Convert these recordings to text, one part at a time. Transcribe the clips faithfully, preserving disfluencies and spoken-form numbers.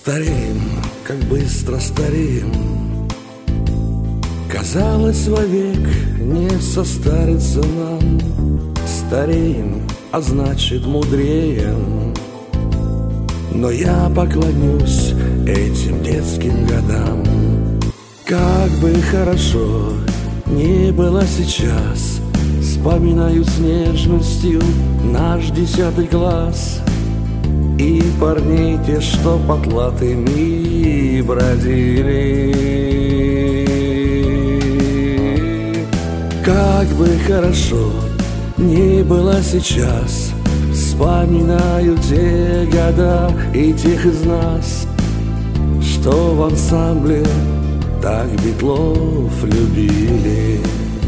Стареем, как быстро стареем. Казалось, вовек не состарится нам. Стареем, а значит мудреем. Но я поклонюсь этим детским годам. Как бы хорошо не было сейчас, вспоминаю с нежностью наш десятый класс. И парней те, что потлатыми бродили. Как бы хорошо не было сейчас, вспоминаю те года и тех из нас, что в ансамбле так Битлов любили.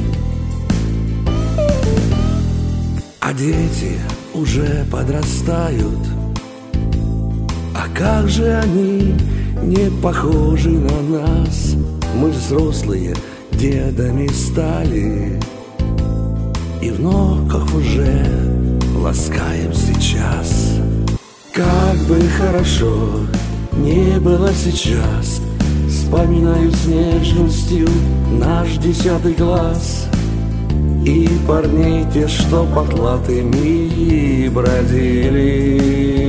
А дети уже подрастают. А как же они не похожи на нас? Мы взрослые дедами стали, и внуков уже ласкаем сейчас. Как бы хорошо не было сейчас, вспоминаю с нежностью наш десятый класс. И парней те, что потлатыми бродили.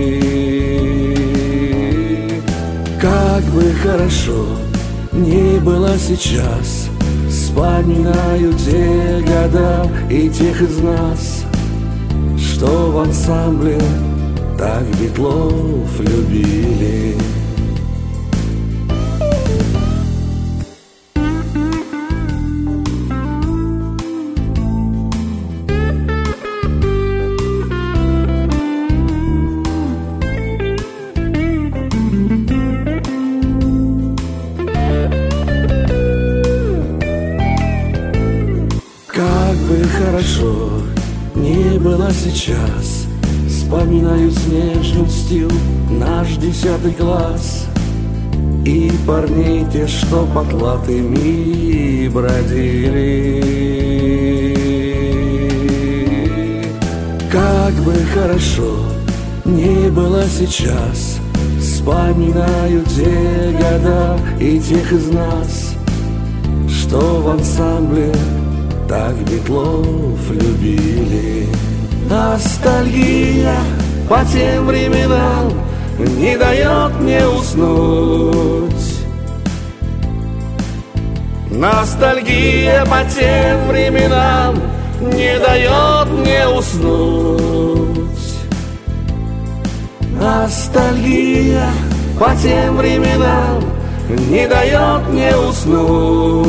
Как бы хорошо не было сейчас, вспоминаю те года и тех из нас, что в ансамбле так Битлов любили. Как бы хорошо не было сейчас, вспоминаю с нежностью наш десятый класс. И парней те, что потлатыми бродили. Как бы хорошо не было сейчас, вспоминаю те года и тех из нас, что в ансамбле так Битлов любили. Ностальгия по тем временам не дает мне уснуть. Ностальгия по тем временам не дает мне уснуть. Ностальгия по тем временам не дает мне уснуть.